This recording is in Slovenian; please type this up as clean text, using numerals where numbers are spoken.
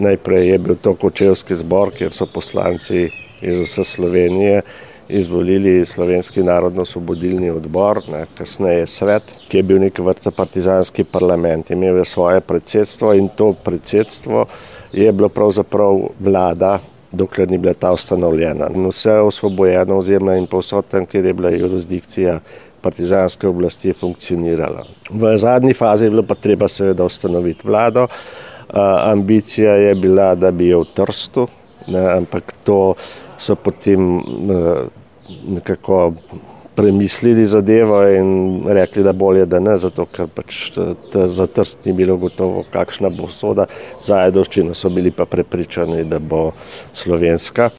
Najprej je bil to Kočevski zbor, kjer so poslanci iz vse Slovenije izvolili Slovenski narodno-osvobodilni odbor, kasneje svet, ki je bil neke vrste partizanski parlament. Imel je svoje predsedstvo in to predsedstvo je bilo pravzaprav vlada, dokler ni bila ta ustanovljena. Vse osvobojeno ozemlje in povsod tam, kjer je bila jurisdikcija partizanske oblasti, je funkcionirala. V zadnji fazi je bilo pa treba seveda ustanoviti vlado. Ambicija je bila, da bi jo v Trstu, ampak to so potem nekako premislili zadevo in rekli, da bolje, da ne, zato ker pač za Trst ni bilo gotovo, kakšna bo usoda. Za Ajdovščino so bili pa prepričani, da bo slovenska.